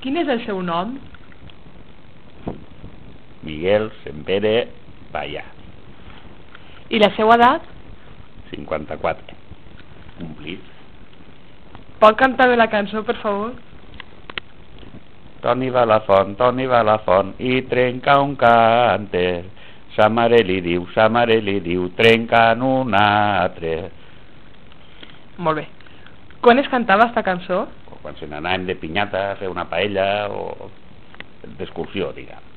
Quin és el seu nom? Miguel Sempere Payà. I la seva edat? 54. Complit. Pot cantar-me la cançó, per favor? Toni va a la font i trenca un cànter. Sa mare li diu, trencant un altre. Molt bé. Quan es cantava esta cançó? O quan se n'anàvem de pinyata a fer una paella o d'excursió, diguem.